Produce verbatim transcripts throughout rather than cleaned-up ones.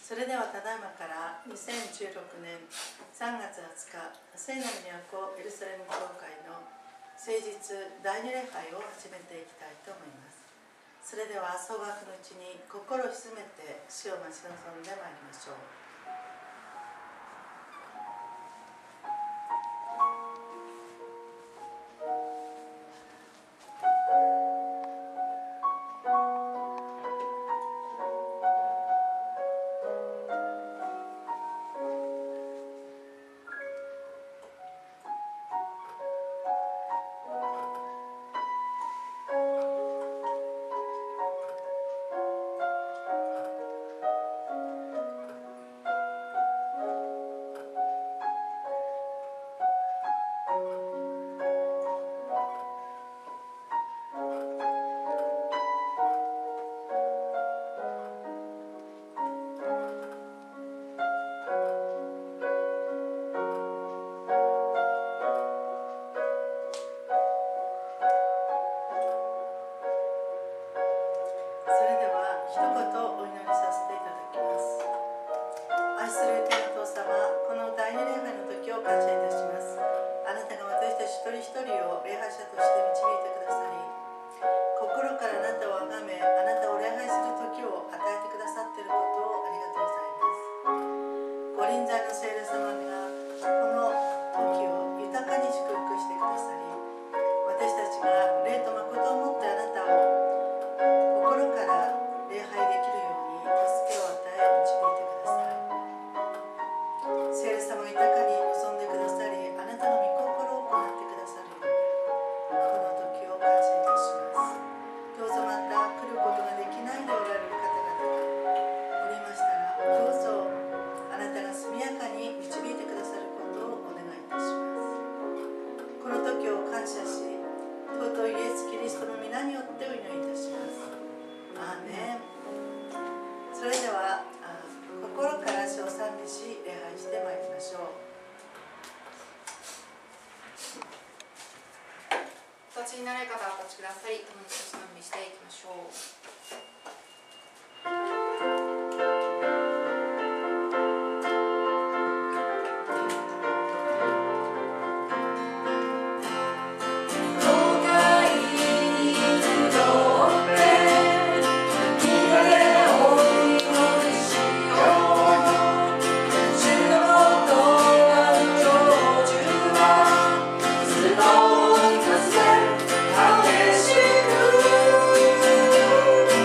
それではただいまからにせんじゅうろくねんさんがつはつか、聖なる都エルサレム教会の聖日第二礼拝を始めていきたいと思います。それでは総額のうちに心を静めて主を待ち望んでまいりましょう。 にならない方はお立ちください。共に賛美していきましょう。 激しく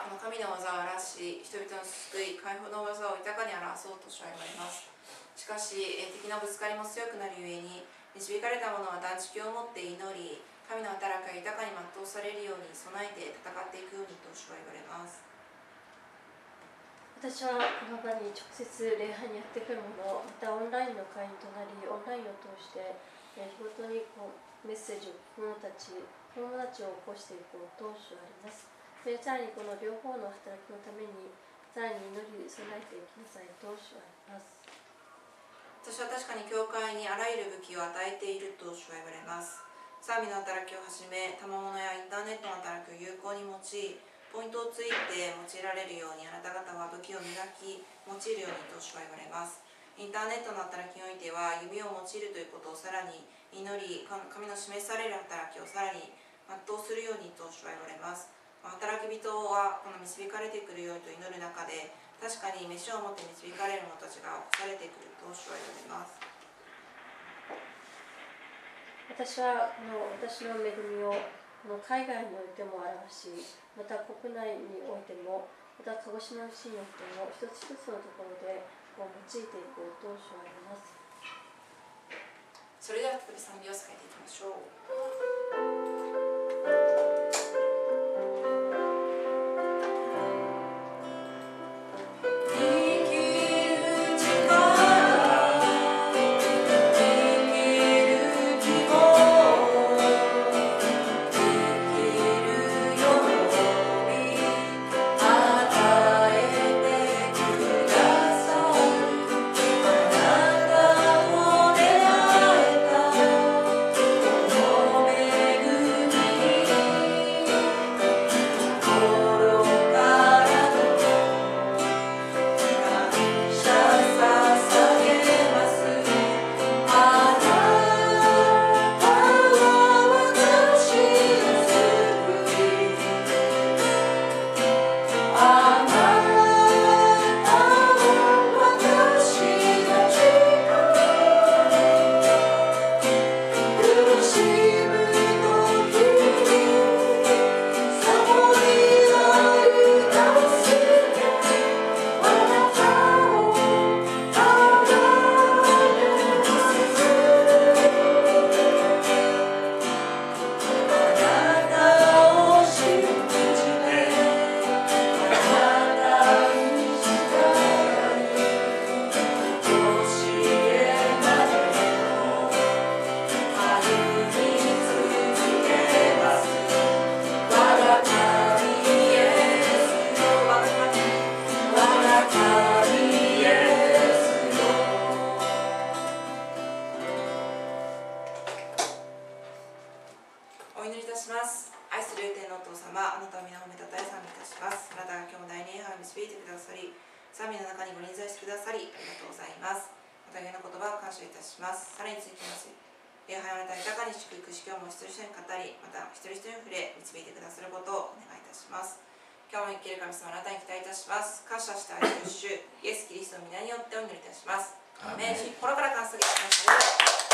この神の技を表し、人々の救い、解放の技を豊かに表そうと主は言われます。しかし、敵のぶつかりも強くなるゆえに、導かれた者は断食をもって祈り、神の働きが豊かに全うされるように備えて戦っていくようにと主は言われます。 私はこの場に直接礼拝にやってくる者、またオンラインの会員となり、オンラインを通して日ごとにこうメッセージを子どもたち、子どもたちを起こしていこうと主はあります。それさらにこの両方の働きのために、さらに祈り備えていきなさいと主はあります。 私は確かに教会にあらゆる武器を与えていると主は言われます。賛美の働きをはじめ、賜物やインターネットの働きを有効に用い、ポイントをついて用いられるようにあなた方は武器を磨き、用いるようにと主は言われます。インターネットの働きにおいては、弓を用いるということをさらに祈り、神の示される働きをさらに全うするようにと主は言われます。働き人はこの導かれてくるようにと祈る中で、確かに飯を持って導かれる者たちが起こされてくると主は言われます。 私はこの私の恵みをこの海外においても表し、また国内においても、また鹿児島市においても、一つ一つのところでこう用いていこうと主は言われます。 それでは再び賛美を捧げていきましょう。今日も生きる神様、あなたに期待いたします。感謝して愛する主イエス・キリストの皆によってお祈りいたします。アーメン。心から感謝いたします。